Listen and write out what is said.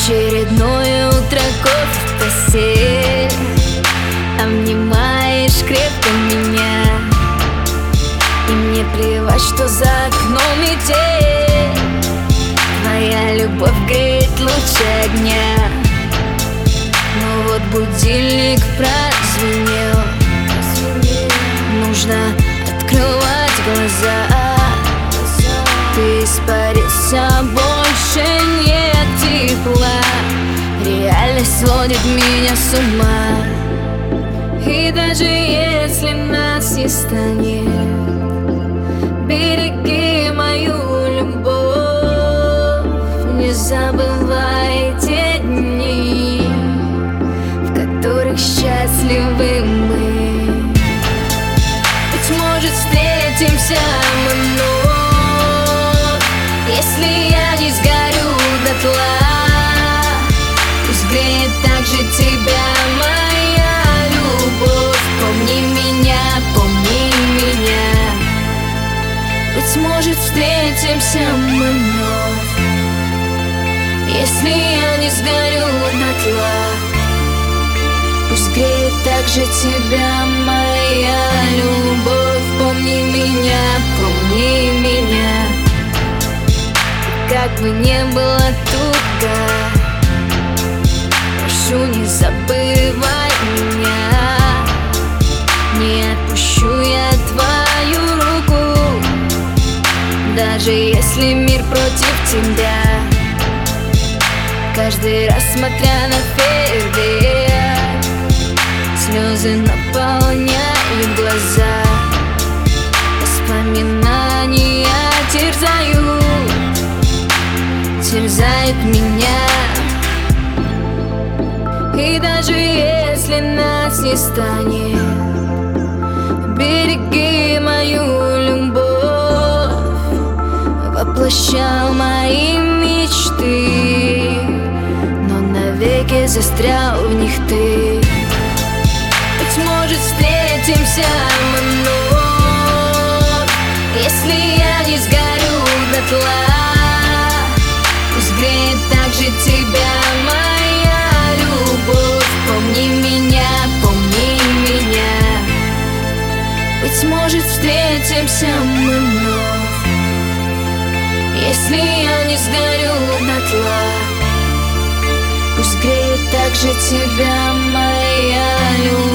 Очередное утро, кофе в постель, обнимаешь крепко меня, и мне плевать, что за окном метель. Твоя любовь греет лучше огня. Но вот будильник прозвенел, нужно открывать глаза. Ты испарился, больше нет тепла. Реальность сводит меня с ума. И даже если нас не станет, береги мою любовь. Не забывай те дни, в которых счастливы мы. Быть может, встретимся мы вновь, если я не сгорю дотла. Пусть греет так же тебя моя любовь. Помни меня, помни меня. Быть может, встретимся мы вновь, если я не сгорю дотла. Пусть греет так же тебя моя любовь. Помни меня, помни меня. Как бы не было туго, прошу, не забывай меня. Не отпущу я твою руку, даже если мир против тебя. Каждый раз, смотря на фейерверк, слезы наполняют глаза. Воспоминания терзают меня. И даже если нас не станет, береги мою любовь. Воплощал мои мечты, но навеки застрял в них ты. Быть может, встретимся мы вновь, если я не сгорю дотла. Пусть греет так же тебя моя любовь. Помни меня, помни меня. Быть может, встретимся мы вновь, если я не сгорю дотла. Пусть греет так же тебя моя любовь.